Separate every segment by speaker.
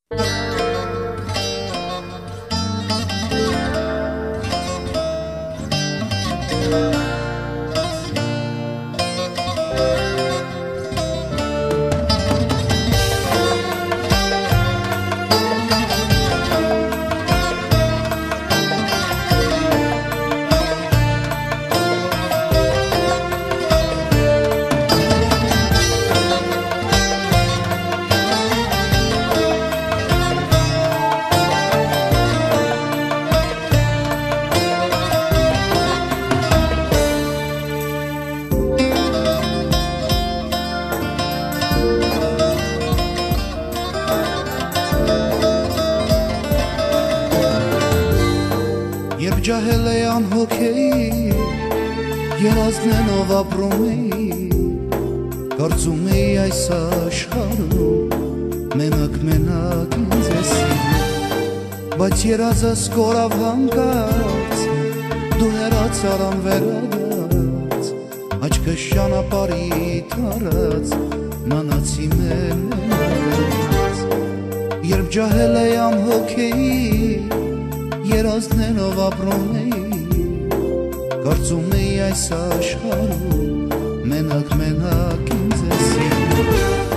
Speaker 1: Երբ ջահել է անհոգեի, երազնենով ապրում էի, կարծում էի այս աշխարհում մենակ ինձ է սիրում, բայց երազս կորավ հանկարծ, դու հեռացար անվերադարձ, աչքս ճանապարհի տարած, մնացի մենակ, երբ ջահել է անհոգեի, երազներով ապրում էի, կարծում էի այս աշխարհում մենակ ինձ է սիրում,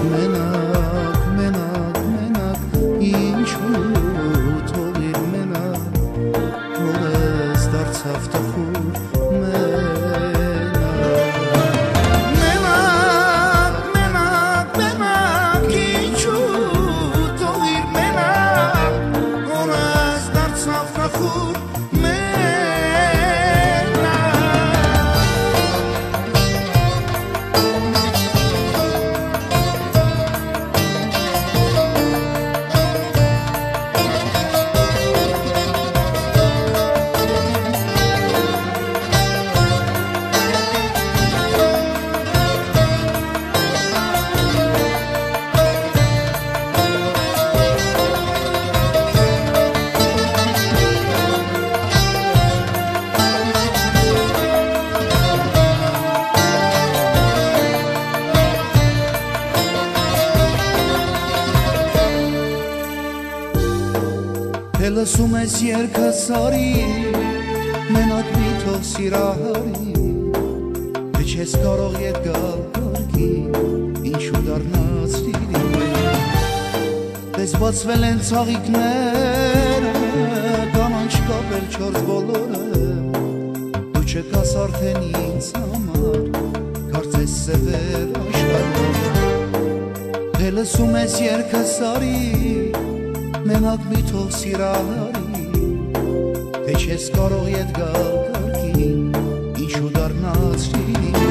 Speaker 1: մենակ, ինչու թողիր մենակ, որս դարձավ տխուր, Թե լսում ես երգս արի, մենակ մի թող սիրահարի, թե չես կարող ետ գալ կարգի, ինչու դառնաց լիրի, տես բացվել են ցաղիկները, կանանչ կապել չորս բոլորը, դու չկաս արդեն ինձ համար, կարծես սևեր աշխարհում, թե լսում ես երգս արի, մենակ մի թող սիրահարի, թե չես կարող ետ գալ կարգի, ինչու դառնաց լիրի,